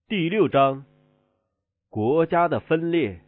第6章，国家的分裂。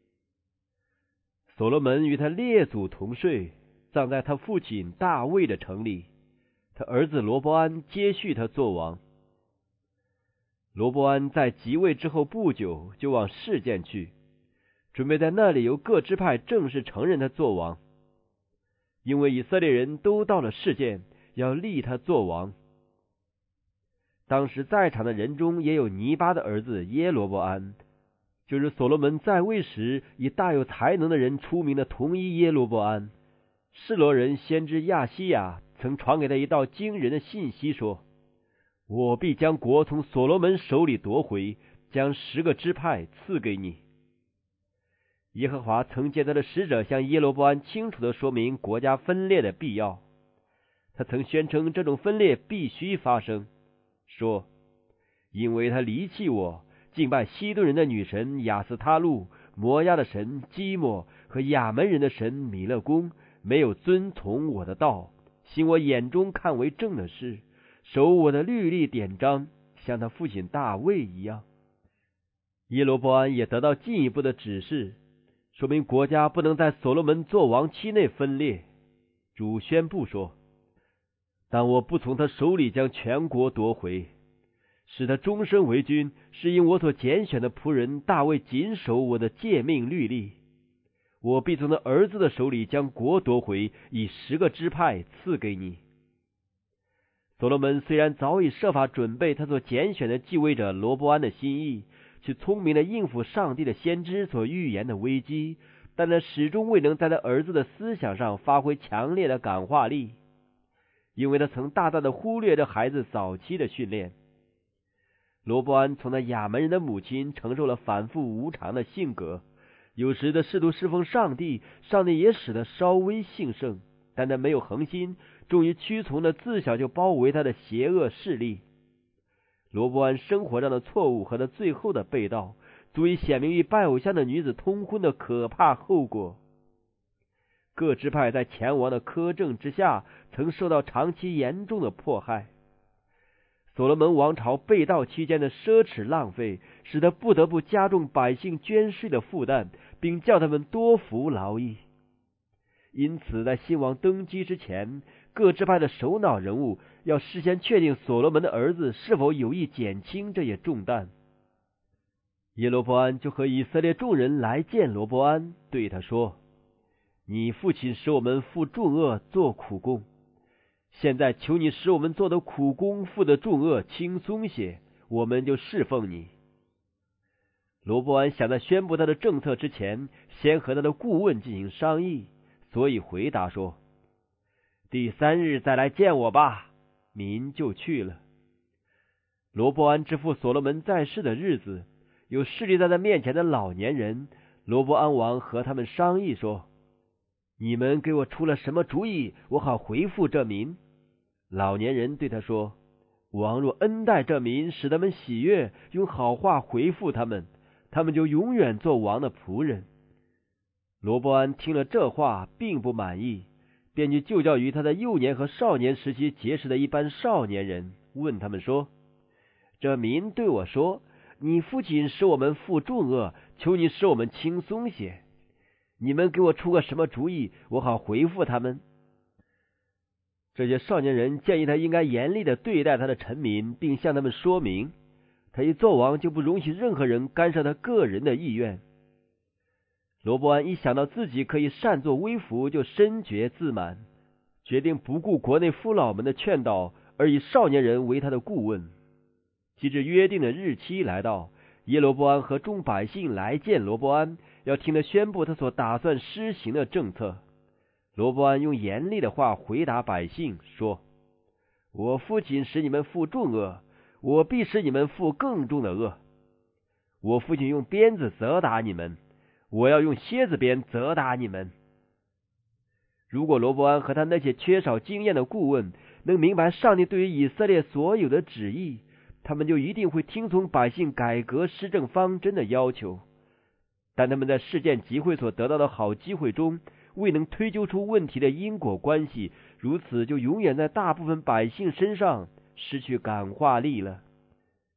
所罗门与他列祖同睡，葬在他父亲大卫的城里。他儿子罗波安接续他做王。罗波安在即位之后不久，就往示剑去，准备在那里由各支派正式承认他做王。因为以色列人都到了示剑，要立他做王。当时在场的人中也有尼巴的儿子耶罗波安，就是所罗门在位时以大有才能的人出名的同一耶罗波安。示罗人先知亚西亚曾传给他一道惊人的信息，说：我必将国从所罗门手里夺回，将10个支派赐给你。耶和华曾借他的使者向耶罗波安清楚地说明国家分裂的必要。他曾宣称这种分裂必须发生，说：因为他离弃我，敬拜西顿人的女神亚斯他路、摩押的神基莫和亚门人的神米勒公，没有遵从我的道，行我眼中看为正的事，守我的律例典章，像他父亲大卫一样。耶罗波安也得到进一步的指示，说明国家不能在所罗门作王期内分裂。主宣布说：但我不从他手里将全国夺回，使他终身为君，是因我所拣选的仆人大卫谨守我的诫命律例。我必从他儿子的手里将国夺回，以10个支派赐给你。所罗门虽然早已设法准备他所拣选的继位者罗波安的心意，去聪明地应付上帝的先知所预言的危机，但他始终未能在他儿子的思想上发挥强烈的感化力，因为他曾大大的忽略这孩子早期的训练。罗波安从那亚门人的母亲承受了反复无常的性格，有时的试图侍奉上帝，上帝也使得稍微兴盛，但他没有恒心，终于屈从了自小就包围他的邪恶势力。罗波安生活上的错误和他最后的背道，足以显明与拜偶像的女子通婚的可怕后果。各支派在前王的苛政之下，曾受到长期严重的迫害。所罗门王朝被盗期间的奢侈浪费，使他不得不加重百姓捐税的负担，并叫他们多服劳役。因此在新王登基之前，各支派的首脑人物要事先确定所罗门的儿子是否有意减轻这些重担。耶罗波安就和以色列众人来见罗波安，对他说：你父亲使我们负重恶做苦工，现在求你使我们做的苦工负的重恶轻松些，我们就侍奉你。罗波安想在宣布他的政策之前，先和他的顾问进行商议，所以回答说：第3日再来见我吧。民就去了。罗波安之父所罗门在世的日子，有势力在他面前的老年人，罗波安王和他们商议说：你们给我出了什么主意，我好回复这民？老年人对他说：王若恩待这民，使他们喜悦，用好话回复他们，他们就永远做王的仆人。罗波安听了这话，并不满意，便去就教于他在幼年和少年时期结识的一般少年人，问他们说：这民对我说，你父亲使我们负重恶，求你使我们轻松些。你们给我出个什么主意，我好回复他们？这些少年人建议他应该严厉地对待他的臣民，并向他们说明，他一做王就不容许任何人干涉他个人的意愿。罗波安一想到自己可以擅作威服，就深觉自满，决定不顾国内父老们的劝导，而以少年人为他的顾问。及至约定的日期来到，耶罗波安和众百姓来见罗波安，要听他宣布他所打算施行的政策。罗波安用严厉的话回答百姓说：我父亲使你们负重恶，我必使你们负更重的恶。我父亲用鞭子责打你们，我要用蝎子鞭责打你们。如果罗波安和他那些缺少经验的顾问能明白上帝对于以色列所有的旨意，他们就一定会听从百姓改革施政方针的要求。但他们在事件集会所得到的好机会中，未能推究出问题的因果关系，如此就永远在大部分百姓身上失去感化力了。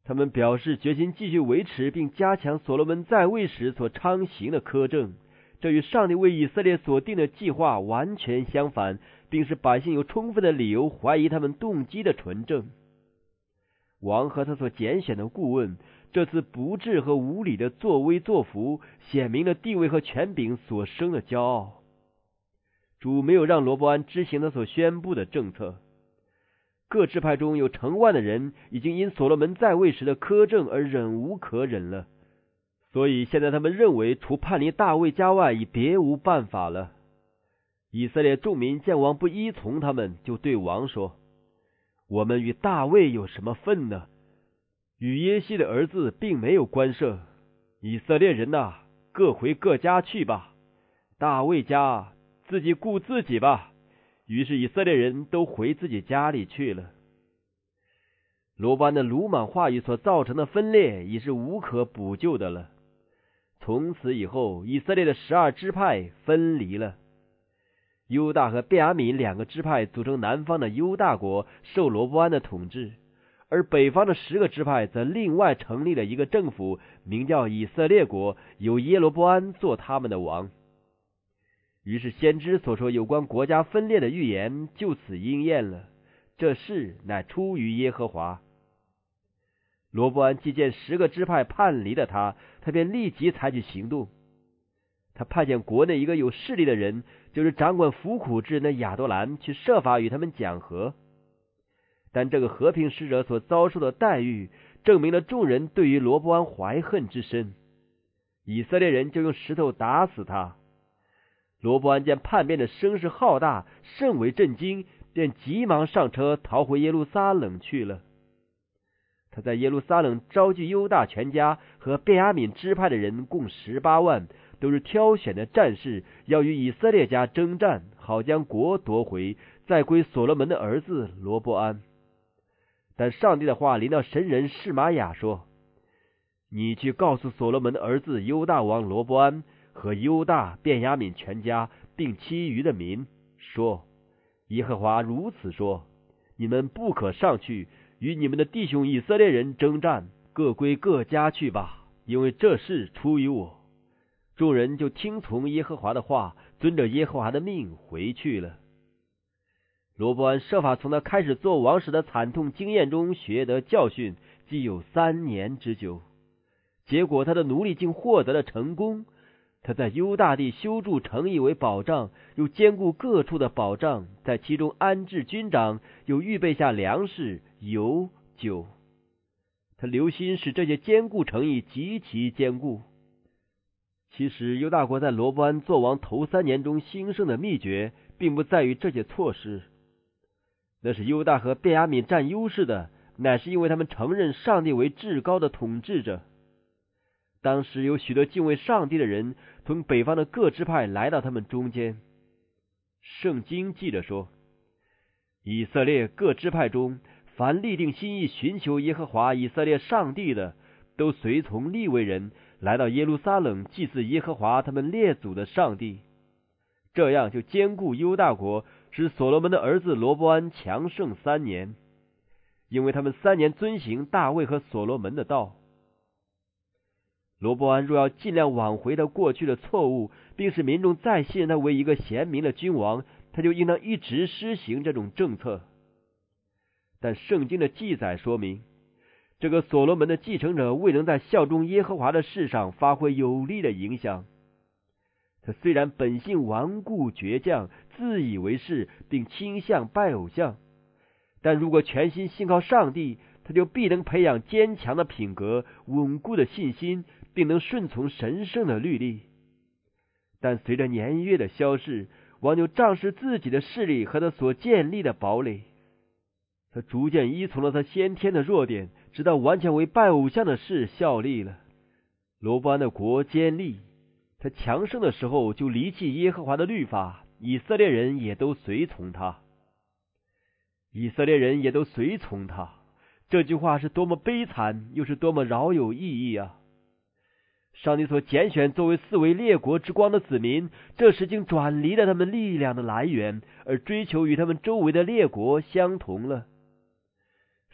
他们表示决心继续维持并加强所罗门在位时所昌行的苛政，这与上帝为以色列所定的计划完全相反，并使百姓有充分的理由怀疑他们动机的纯正。王和他所拣选的顾问这次不智和无理的作威作福，显明了地位和权柄所生的骄傲。主没有让罗波安执行他所宣布的政策。各支派中有成万的人已经因所罗门在位时的苛政而忍无可忍了，所以现在他们认为除叛离大卫家外已别无办法了。以色列众民见王不依从他们，就对王说：我们与大卫有什么分呢？与耶西的儿子并没有关涉。以色列人呐，各回各家去吧，大卫家自己顾自己吧。于是以色列人都回自己家里去了。罗波安的鲁莽话语所造成的分裂已是无可补救的了。从此以后，以色列的12支派分离了。犹大和便雅悯2个支派组成南方的犹大国，受罗波安的统治，而北方的10个支派则另外成立了一个政府，名叫以色列国，由耶罗波安做他们的王。于是先知所说有关国家分裂的预言就此应验了，这事乃出于耶和华。罗波安既见10个支派叛离了他便立即采取行动。他派遣国内一个有势力的人，就是掌管服苦之人的亚多兰，去设法与他们讲和。但这个和平使者所遭受的待遇，证明了众人对于罗波安怀恨之深。以色列人就用石头打死他。罗波安见叛变的声势浩大，甚为震惊，便急忙上车逃回耶路撒冷去了。他在耶路撒冷招聚犹大全家和便雅悯支派的人共18万，都是挑选的战士，要与以色列家征战，好将国夺回，再归所罗门的儿子罗波安。但上帝的话临到神人示玛雅说：你去告诉所罗门的儿子犹大王罗波安和犹大便雅悯全家并其余的民说，耶和华如此说：你们不可上去与你们的弟兄以色列人征战，各归各家去吧，因为这事出于我。众人就听从耶和华的话，遵着耶和华的命回去了。罗波安设法从他开始做王时的惨痛经验中学得教训，既有3年之久。结果他的奴隶竟获得了成功。他在犹大地修筑城邑为保障，又兼顾各处的保障，在其中安置军长，又预备下粮食、油、酒。他留心使这些坚固城邑极其坚固。其实犹大国在罗波安作王头3年中兴盛的秘诀，并不在于这些措施，那是犹大和便雅悯占优势的，乃是因为他们承认上帝为至高的统治者。当时有许多敬畏上帝的人从北方的各支派来到他们中间。圣经记着说，以色列各支派中，凡立定心意寻求耶和华以色列上帝的，都随从利未人来到耶路撒冷祭祀耶和华他们列祖的上帝。这样就兼顾犹大国，使所罗门的儿子罗波安强盛3年，因为他们3年遵行大卫和所罗门的道。罗波安若要尽量挽回他过去的错误，并使民众再信任他为一个贤明的君王，他就应当一直施行这种政策。但圣经的记载说明，这个所罗门的继承者未能在效忠耶和华的事上发挥有力的影响。他虽然本性顽固倔强，自以为是，并倾向拜偶像，但如果全心信靠上帝，他就必能培养坚强的品格、稳固的信心，并能顺从神圣的律例。但随着年月的消逝，王就仗势自己的势力和他所建立的堡垒。他逐渐依从了他先天的弱点，直到完全为拜偶像的事效力了。罗波安的国坚立，他强盛的时候就离弃耶和华的律法，以色列人也都随从他。以色列人也都随从他，这句话是多么悲惨，又是多么饶有意义啊！上帝所拣选作为4维列国之光的子民，这时竟转离了他们力量的来源，而追求与他们周围的列国相同了。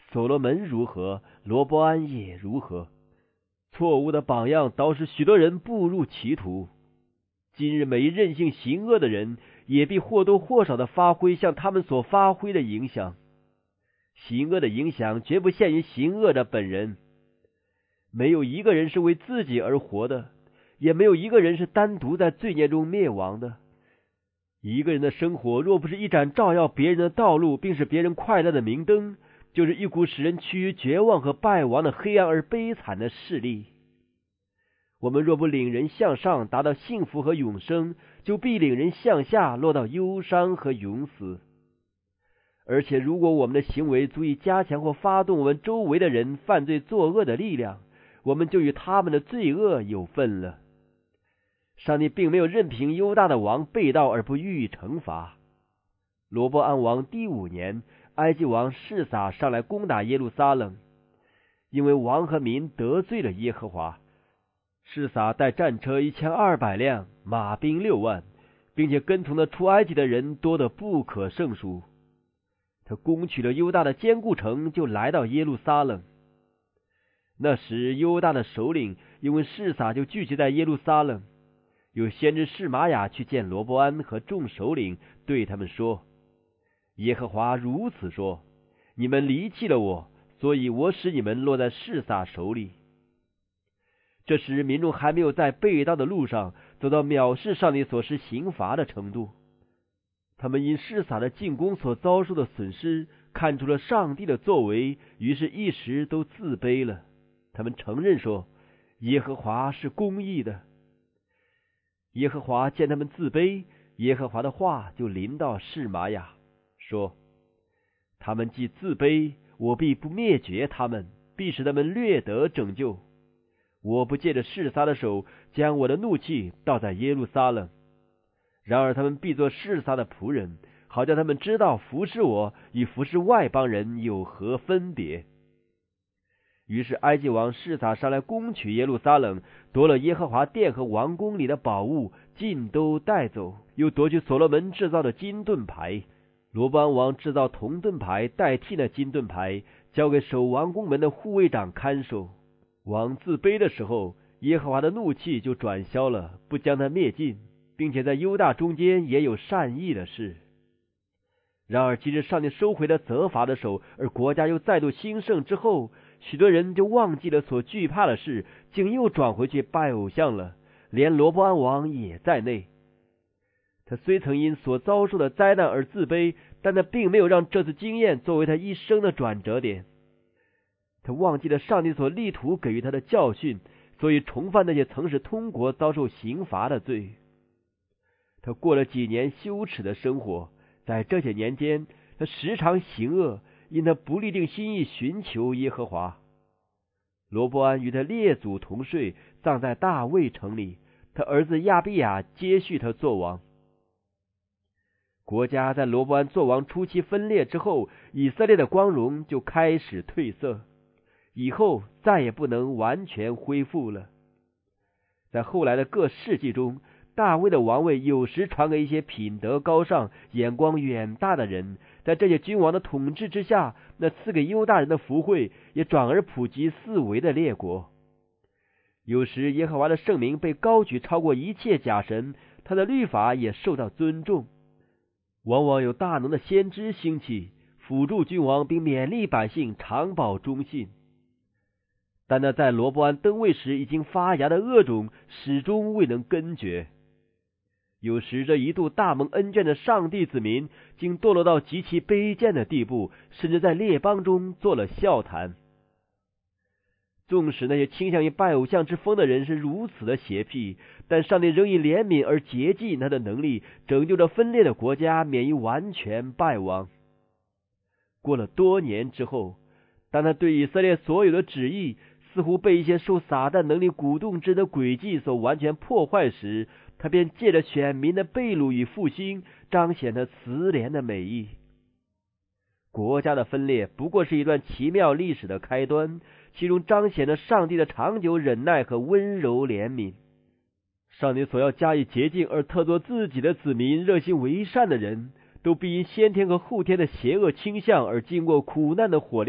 所罗门如何，罗波安也如何。错误的榜样导使许多人步入歧途。今日每一任性行恶的人，也必或多或少的发挥像他们所发挥的影响。行恶的影响绝不限于行恶的本人。没有一个人是为自己而活的，也没有一个人是单独在罪孽中灭亡的。一个人的生活若不是一盏照耀别人的道路，并使别人快乐的明灯，就是一股使人趋于绝望和败亡的黑暗而悲惨的势力。我们若不领人向上达到幸福和永生，就必领人向下落到忧伤和永死。而且如果我们的行为足以加强或发动我们周围的人犯罪作恶的力量，我们就与他们的罪恶有份了。上帝并没有任凭犹大的王背道而不予以惩罚。罗波安王第5年，埃及王示撒上来攻打耶路撒冷，因为王和民得罪了耶和华。示撒带战车1200辆，马兵6万，并且跟从的出埃及的人多得不可胜数。他攻取了犹大的坚固城，就来到耶路撒冷。那时犹大的首领因为示撒就聚集在耶路撒冷。有先知示玛雅去见罗波安和众首领，对他们说：耶和华如此说，你们离弃了我，所以我使你们落在示撒手里。这时民众还没有在背道的路上走到藐视上帝所施刑罚的程度。他们因示撒的进攻所遭受的损失，看出了上帝的作为，于是一时都自卑了。他们承认说，耶和华是公义的。耶和华见他们自卑，耶和华的话就临到示玛雅，说：他们既自卑，我必不灭绝他们，必使他们略得拯救。我不借着示撒的手将我的怒气倒在耶路撒冷，然而他们必做示撒的仆人，好叫他们知道服侍我与服侍外邦人有何分别。于是埃及王示撒上来攻取耶路撒冷，夺了耶和华殿和王宫里的宝物，尽都带走，又夺去所罗门制造的金盾牌。罗波安王制造铜盾牌代替那金盾牌，交给守王宫门的护卫长看守。王自卑的时候，耶和华的怒气就转消了，不将他灭尽，并且在犹大中间也有善意的事。然而今日上帝收回了责罚的手，而国家又再度兴盛之后，许多人就忘记了所惧怕的事，竟又转回去拜偶像了，连罗波安王也在内。他虽曾因所遭受的灾难而自卑，但他并没有让这次经验作为他一生的转折点。他忘记了上帝所力图给予他的教训，所以重犯那些曾使通国遭受刑罚的罪。他过了几年羞耻的生活，在这些年间，他时常行恶，因他不立定心意寻求耶和华。罗波安与他列祖同睡，葬在大卫城里，他儿子亚比亚接续他做王。国家在罗波安做王初期分裂之后，以色列的光荣就开始褪色，以后再也不能完全恢复了。在后来的各世纪中，大卫的王位有时传给一些品德高尚、眼光远大的人，在这些君王的统治之下，那赐给犹大人的福惠也转而普及四围的列国。有时耶和华的圣名被高举超过一切假神，他的律法也受到尊重。往往有大能的先知兴起，辅助君王并勉励百姓长保忠信。但那在罗波安登位时已经发芽的恶种始终未能根绝。有时这一度大蒙恩眷的上帝子民竟堕落到极其卑贱的地步，甚至在列邦中做了笑谈。纵使那些倾向于拜偶像之风的人是如此的邪僻，但上帝仍以怜悯而竭尽他的能力，拯救这分裂的国家免于完全败亡。过了多年之后，当他对以色列所有的旨意似乎被一些受撒旦能力鼓动之的诡计所完全破坏时，他便借着选民的被掳与复兴，彰显他慈怜的美意。国家的分裂不过是一段奇妙历史的开端，其中彰显了上帝的长久忍耐和温柔怜悯。上帝所要加以洁净而特作自己的子民热心为善的人，都必因先天和后天的邪恶倾向而经过苦难的火炼，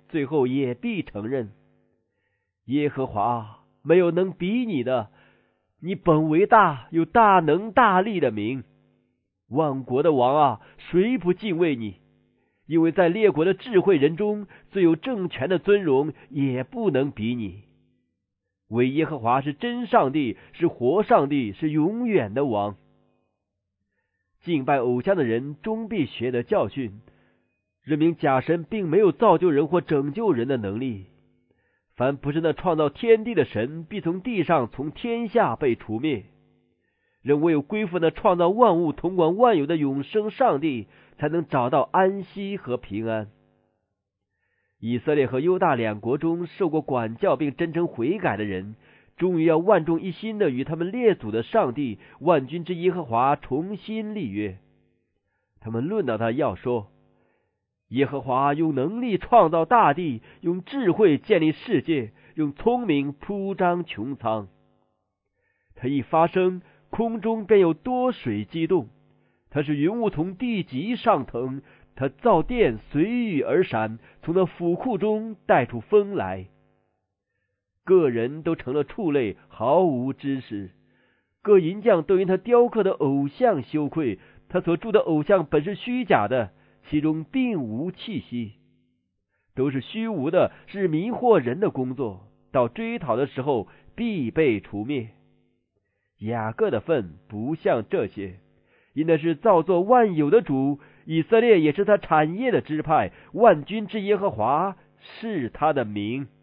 最后也必承认，耶和华没有能比你的，你本为大，有大能大力的名。万国的王啊，谁不敬畏你？因为在列国的智慧人中，最有政权的尊荣也不能比你。唯耶和华是真上帝，是活上帝，是永远的王。敬拜偶像的人终必学得教训，认明假神并没有造就人或拯救人的能力。凡不是那创造天地的神，必从地上从天下被除灭。人唯有归附那创造万物统管万有的永生上帝，才能找到安息和平安。以色列和犹大两国中受过管教并真诚悔改的人，终于要万众一心的与他们列祖的上帝万军之耶和华重新立约。他们论到他要说，耶和华用能力创造大地，用智慧建立世界，用聪明铺张穹苍。他一发声，空中便有多水激动，他是云雾从地极上腾，他造电随雨而闪，从那府库中带出风来。个人都成了畜类，毫无知识。各银匠都因他雕刻的偶像羞愧，他所铸的偶像本是虚假的，其中并无气息，都是虚无的，是迷惑人的工作，到追讨的时候必被除灭。雅各的份不像这些，因那是造作万有的主，以色列也是他产业的支派，万军之耶和华是他的名。